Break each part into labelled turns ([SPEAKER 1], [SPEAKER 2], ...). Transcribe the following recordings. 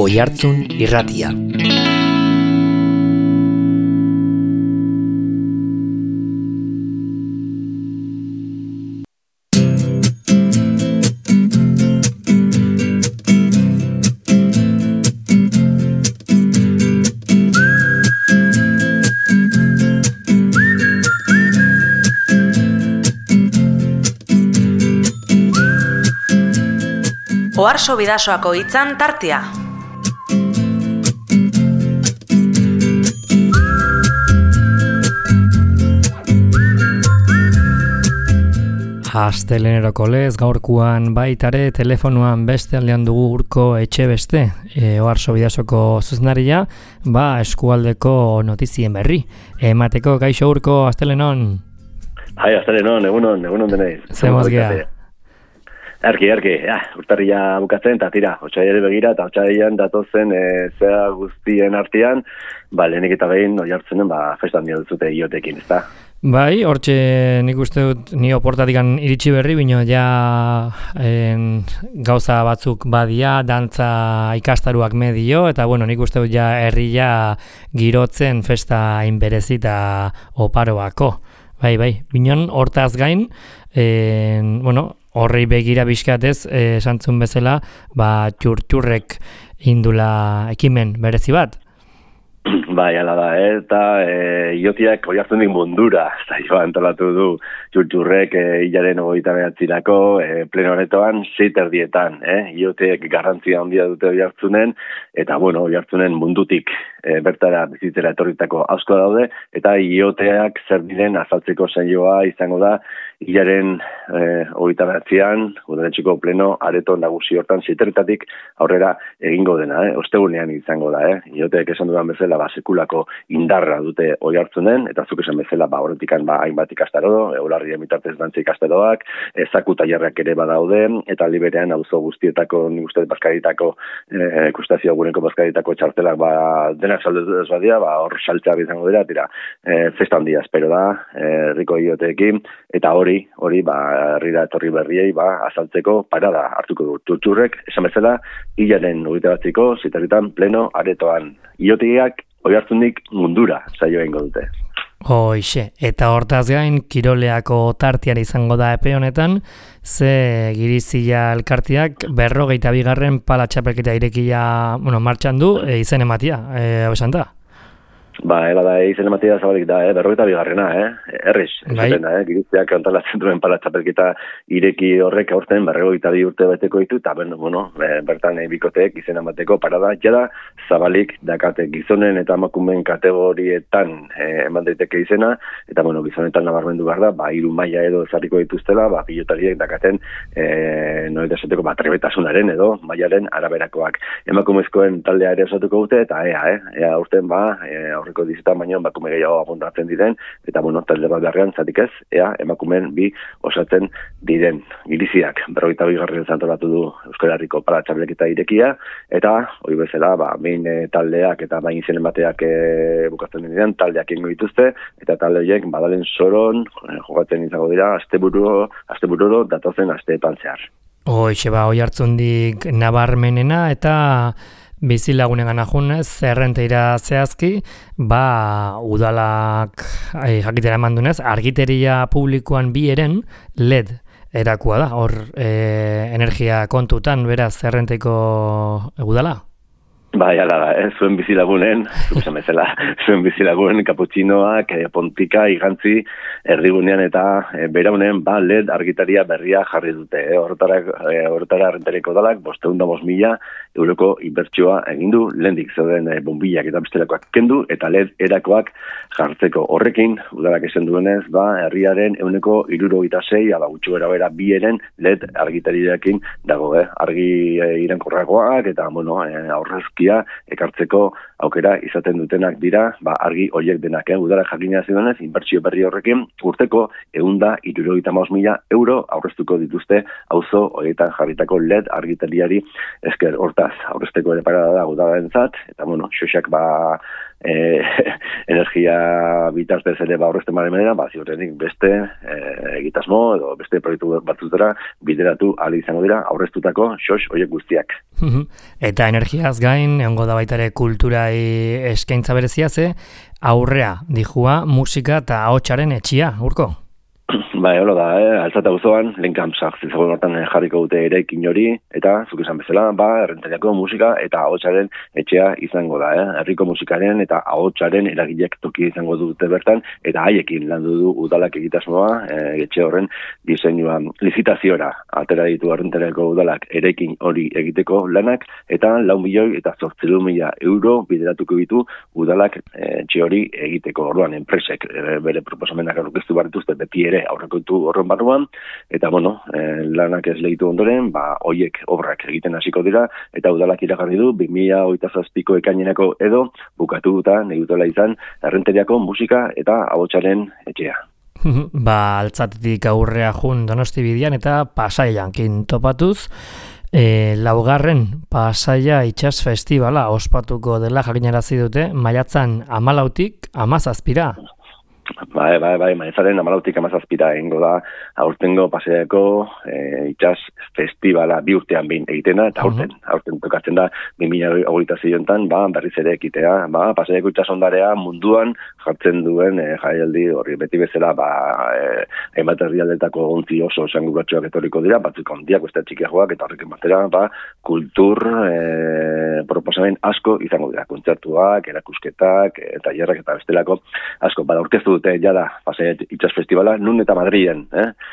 [SPEAKER 1] Oihartzun Irratia.
[SPEAKER 2] Oharso Bidasoako hitzan tartea.
[SPEAKER 1] Asteleneroko lez, gaurkuan baitare telefonuan beste aldean dugu Urko Etxebeste, Oharso Bidasoko zuzenaria, eskualdeko notizien berri. Emateko, kaixo Urko, astelenon?
[SPEAKER 3] Hai, astelenon, egunon deneiz.
[SPEAKER 1] Zemaz geha?
[SPEAKER 3] Erki, urtarria bukatzen, eta tira, otsailari begira, eta otsailean datozen zea guztien artean, lehenik eta behin, Oihartzunen, festan dio duzute iotekin, ezta?
[SPEAKER 1] Bai, hortxe nik uste dut ni oportatikan iritsi berri, bino ja gauza batzuk badia, dantza ikastaruak medio, eta nik uste dut ja herria girotzen festa inberezita oparoako. Bai, binon hortaz gain, horrei begira bizkatez, esantzun bezala, txurrek indula ekimen berezi bat.
[SPEAKER 3] Bai, ala da, eta iotiak Oihartzunik mundura, zaioa antolatu du txurrek hilaren 29-rako pleno horretoan 6:30, iotiek garrantzia handia dute Oihartzunen, eta Oihartzunen mundutik bertara bizitzera etorritako asko daude, eta ioteak zer diren azaltzeko saioa izango da hilaren 29-an, udaletxeko pleno areto nagusi hortan 6:30 aurrera egingo dena, ostegunean izango da, ioteek esan dudan bezala sekulako indarra dute Oihartzunen, eta zuk esan bezala horretikan hainbat ikastaro, eularrien bitartez dantza ikastaroak, zaku tailerrak ere badaude, eta liberean auzo guztietako, nik uste bazkaritako ikustazio guneko bazkaritako txartelak denak saldez badia, hor saltzeak izango dira, festa handia espero da, herriko ioteekin, eta hori herrira etorri berriei azaltzeko parada hartuko du txurrek, esan bezala, hilaren 29-ko, 6:30 pleno aretoan. Ioteak Oihartzunik mundura saio egingo dute.
[SPEAKER 1] Hoixe, eta hortaz gain kiroleako tartiara izango da epe honetan, ze Girizia elkarteak 52. pala txapelketa irekia, martxan du, izen ematia, esan da?
[SPEAKER 3] Ela da, izen ematia zabalik da, 52. Erriz, Giriziak antolatzen duen pala txapelketa ireki horrek aurten 52 urte beteko ditu, eta bertan bikoteek izen emateko parada, jada zabalik dakate gizonen eta emakumeen kategorietan eman daiteke izena, eta gizonetan nabarmendu behar da, 3 maila edo ezarriko dituztela, pilotariek dakaten noita esateko trebetasunaren edo mailaren araberakoak. Emakumezkoen taldea ere osatuko dute, eta ea urten aurreko dizitan baino emakume gehiago apuntatzen diren, eta talde bat beharrean zatik ez, emakumeen 2 osatzen diren. Giriziak 52. antolatu du Euskal Herriko pala txapelketa irekia, eta hori bezala, behin taldeak eta behin izen bateak bukatzen diren, taldeak ingo dituzte, eta talde horiek badalen soron jokatzen izango dira, astebururo datozen asteetan zehar.
[SPEAKER 1] Hoixe, Oihartzundik nabarmenena, eta bizilagunen junez, zerrenteira zehazki, udalak jakitera emandunez, argiteria publikoan 2 eren LED erakua da, hor energia kontutan, beraz, zerrenteko udala?
[SPEAKER 3] Ala da, zuen bizilagunen, zuen bizilagunen kaputxinoak, pontika, igantzi, erdigunean eta beraunen LED argitaria berria jarri dute. Horretara rentariko dalak, 500.000 euroko inbertsioa egindu, lehendik zeuden bombilak eta bestelakoak kendu, eta LED erakoak jartzeko. Horrekin, udalak esan duenez, herriaren 166, gutxu bera 2 eren LED argitariarekin dago, argi irankorrakoak, eta aurrezki ekartzeko aukera izaten dutenak dira, argi horiek denak, udara jakina zidonez, inbertsio berri horrekin, urteko 175.000 euro aurreztuko dituzte auzo horietan jarritako LED argitariari esker. Hortaz, aurrezteko ere parada da udara entzat, eta xoxak energia bitartez ere aurrezten baren manera, ziurrenik beste egitasmo edo beste proiektu batzutera bideratu ahal izango dira aurreztutako xox horiek guztiak.
[SPEAKER 1] Eta energiaz gain, egongo da baita ere kulturai eskaintza berezia ze, aurrea dijua musika eta ahotsaren etxia, Urko?
[SPEAKER 3] Bai, holo da, altzata auzoan, Lenkamp zegoen hortan jarriko dute eraikin hori, eta, zuk esan bezala, errentariako musika eta ahotsaren etxea izango da, herriko musikaren eta ahotsaren eragileak toki izango dute bertan, eta haiekin landu du udalak egitasmoa, etxe horren diseinua lizitaziora, atera ditu errentariako udalak eraikin hori egiteko lanak, eta 4.800.000 euro bideratuko ditu udalak etxe hori egiteko. Orduan, enpresek bere proposamenak aurkeztu barituzte beti ere aurrekontu horren barruan, eta lanak ez lehitu ondoren, hoiek obrak egiten hasiko dira, eta udalak iragarri du 2027ko ekainerako edo bukatu eta negutela izan errenteriako musika eta ahotsaren etxea.
[SPEAKER 1] Altzatetik aurrea jun Donosti bidean eta Pasaian topatuz, laugarren Pasaia Itsas Festivala ospatuko dela jakinarazi dute, maiatzan 14tik 17ra.
[SPEAKER 3] Bai, maiatzaren 14tik 17ra egingo da, aurtengo Pasaiako itsas festivala 2 urtean behin egitena, eta aurten tokatzen da 2026 berriz ere ekitea, Pasaiako itsas ondarea munduan jartzen duen jaialdi hori beti bezala hainbat herrialdetako ontzi oso esanguratsuak etorriko dira, batzuk handiak beste txikiagoak, eta horrekin batera kultur proposamen asko izango dira, kontzertuak, erakusketak, tailerrak eta bestelako asko aurkeztu dute jada Pasaia Itsas Festivala, nun eta Madriden,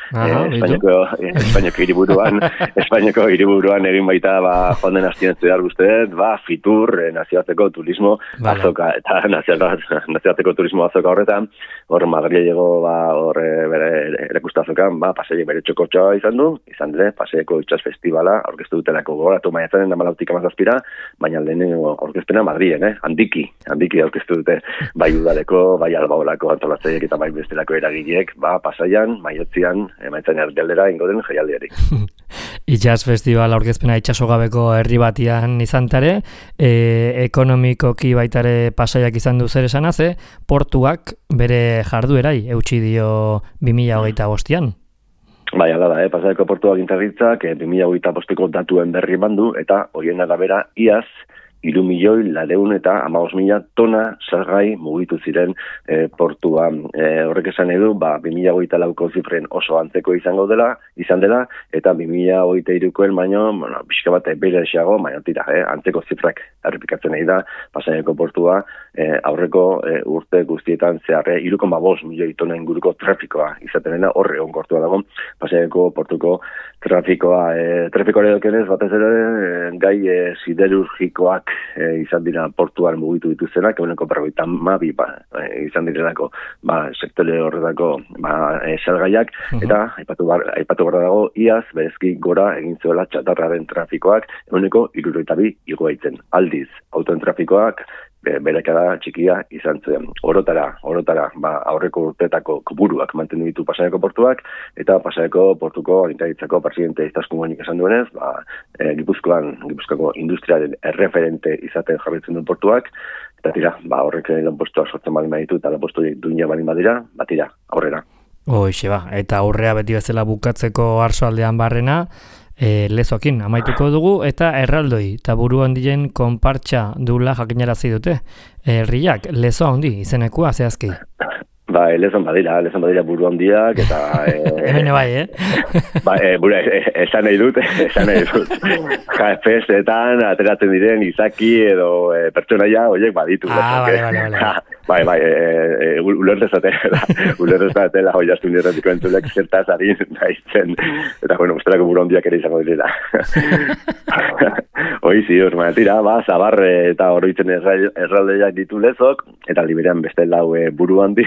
[SPEAKER 3] Espainiako hiriburuan egin baita joan den astien zehar guztiet, Fitur, nazioarteko turismo azoka, eta nazioarteko turismo azoka horretan, hor Madrilego bere erakusta azokan, Pasaia bere txokotxoa izan dira, Pasaiako Itsas Festivala aurkeztu dutelako gogoratu maiatzaren 14tik 17ra, baina lehenengo aurkezpena Madriden, handiki aurkeztu dute, bai udaleko, bai albaolako antolatzaileek eta bai bestelako eragileek, Pasaian, maiatzan erdialdera ingo den jaialdiari.
[SPEAKER 1] Itsas Festival aurkezpena itsasogabeko herri batian izantare, ekonomikoki baitare Pasaiak izan du zer esanaz, portuak bere jarduerai eutsi dio 2025an.
[SPEAKER 3] Bai, ala da, Pasaiako portua gintarritzak 2025ko datuen berri bandu, eta horien arabera iaz 3.415.000 tona salgai mugitu ziren portua. Horrek esan edu, 2024ko zifren oso antzeko izan dela, eta 2023koen baino, pixka bat bereziago, baina tira, antzeko zifrak errepikatzen nahi da, Pasaiako portua, aurreko urte guztietan zehar, 3,5 milioi tona inguruko trafikoa izaten dena, horre onkortua dago, Pasaiako portuko trafikoare dokenez, batez ere, gai siderurgikoak izan dira portuan mugitu dituztenak, eguneko 52 izan direlako sektore horretako salgaiak, eta aipatu behar dago, iaz, berezki gora egin zuela txatarraren trafikoak, eguneko 62 igoaitzen. Aldiz, autoen trafikoak, berekada txikia izan zuen. Orotara, aurreko urteetako kopuruak mantendu ditu Pasaiako portuak, eta Pasaiako portuko agintaritzako presidente Iztaskungonik esan duenez, Gipuzkoako industriaren erreferente izaten jarraitzen duen portuak, eta tira, horrek lanpostuak sortzen balin baditu, eta lanpostu duina balin badira, tira, aurrera.
[SPEAKER 1] Hoixe eta aurrea beti bezala bukatzeko Arsoaldean barrena, lezokin amaituko dugu, eta erraldoi eta buru handien konpartxa dula jakinarazi dute. Herriak, lezo handi izenekua zehazki.
[SPEAKER 3] Lezon badira buru handiak, eta...
[SPEAKER 1] Hemen bai,
[SPEAKER 3] esan nahi dut. Festetan, ateratzen diren izaki edo pertsonaia, horiek baditu. Bai, ulertezatela, hoi jaztu nirretiko entzulek zertaz harin nahitzen, eta ustelako buru handiak ere izango direla. Hoi ziur, tira, zabar eta oroitzen erraldeiak ditu lezok, eta liberean beste lau buru handi,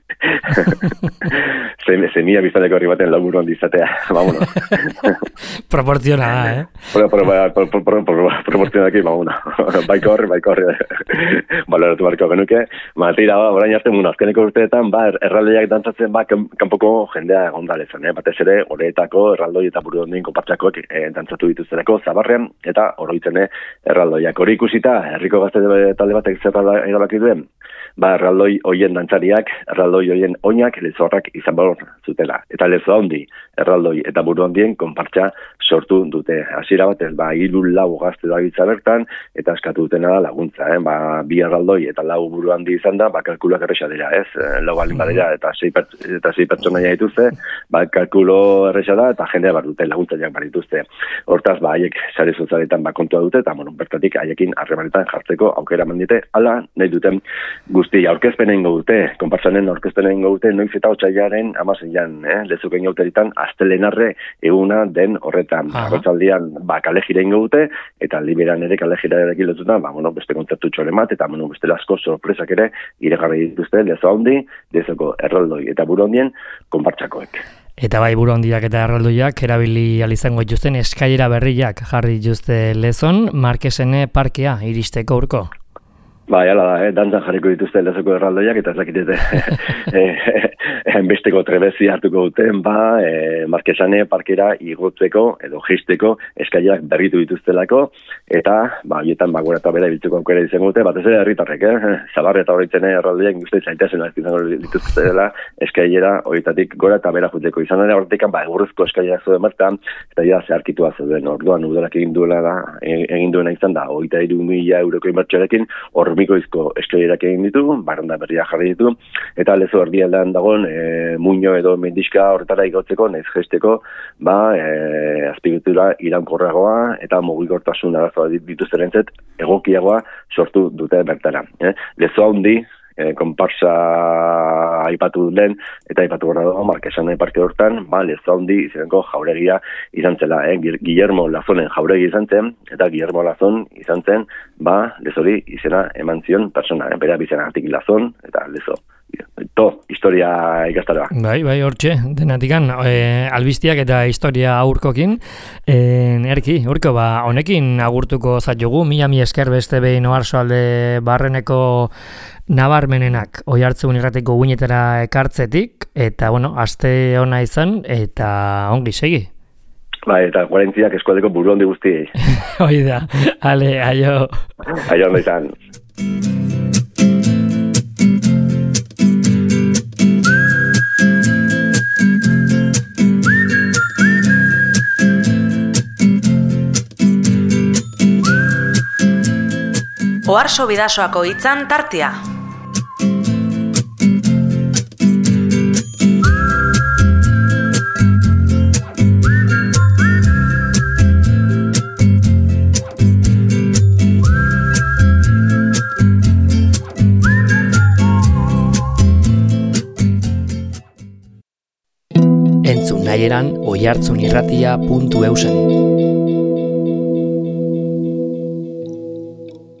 [SPEAKER 3] zemia biztaneko horri baten lau buru handi izatea, vámonos.
[SPEAKER 1] Proporziona,
[SPEAKER 3] Proportzionaki, vámonos. Baikorre. Baloratu barko genuke, tira, orain arte, azkeneko urteetan, erraldeiak dantzatzen, kanpoko jendea gondalezan, batez ere, horretako erraldoi eta buru handien konpartxakoek dantzatu dituzterako zabarrean, eta oroitzen dituzten erraldoiak. Hori ikusita, herriko gazte talde batek zer erabaki duen, erraldoi hoien dantzariak, erraldoi hoien oinak lezorrak izan behar zutela. Eta lezo handi, erraldoi eta buru handien konpartsa sortu dute. Hasiera batez, 3-4 gazte dabiltza bertan, eta eskatu dutena da laguntza. 2 erraldoi eta 4 buru handi izan da, kalkulak erresa dira, ez? 4 balin badira eta 6 pertsonaia dituzte, kalkulo erresa da, eta jendea bar dute, laguntzaileak bar dituzte. Hortaz, haiek sare sozialetan kontua dute, eta bertatik haiekin harremanetan jartzeko aukera mandite, hala nahi duten guztia aurkezpenen dute, konpartsanen aurkezpenen dute, noiz eta otsailaren 16an, lezuken gauteritan astelenarre eguna den horretan. Arratzaldian kale jira dute, eta liberan ere kale jirarekin lotutan, beste kontzertu txoren bat, eta beste asko sorpresak ere iregarri dituzte lezo handi, lezoko erraldoi eta buru handien konpartsakoek.
[SPEAKER 1] Eta bai buru handiak eta erraldoiak erabili alizango dituzten eskailera berriak jarri dituzte lezon, Markesene parkea iristeko urko.
[SPEAKER 3] Hala da, dantzan jarriko dituzte lezoko erraldoiak, eta ez dakitete besteko trebezi hartuko duten, Markesane parkera igotzeko edo jeisteko eskailerak berritu dituztelako, eta horietan gora eta bera ibiltzeko aukera izango dute, batez ere herritarrek, Zabarre eta horretzen erraldoiak guzti zaitasen izango dituztela eskailera horietatik gora eta bera jutzeko. Izan ere horretik egurrezko eskailera zuen martan, eta zeharkitua zeuden, orduan udalak egin duena izan da, 23.000 euroko inbertsioarekin, hormikoizko eskailerak egin ditu, baranda berria jarri ditu, eta lezo erdialdean dagoen muino edo mendiska horretara igotzeko, naiz jesteko, azpiegitura iraunkorragoa eta mugikortasun arazoa dituzterentzat egokiagoa sortu dute bertara. Lezo handi, konparsa aipatu lehen, eta aipatu gara dago, Markesane parke hortan, lezo handi izeneko jauregia izan zela. Guillermo Lazonen jauregi izan zen, eta Guillermo Lazon izan zen, lezori izena eman zion persona, bera bizenagatik Lazon, eta lezo. Historia ikastaroa.
[SPEAKER 1] Bai, hortxe, denatikan, albistiak eta historia aurkokin. Urko, honekin agurtuko zatiogu, mila esker beste behin oarsoalde barreneko nabarmenenak Oiartzun irrateko guinetara ekartzetik, eta, aste ona izan, eta ongi segi.
[SPEAKER 3] Eta guarentziak eskualdeko buru handi guztiei.
[SPEAKER 1] Hoi da, ale, aio.
[SPEAKER 3] Aio ondo izan.
[SPEAKER 2] Oarso Bidasoako hitzan tartea.
[SPEAKER 1] Entzun nahieran oiartzunirratia.eusen.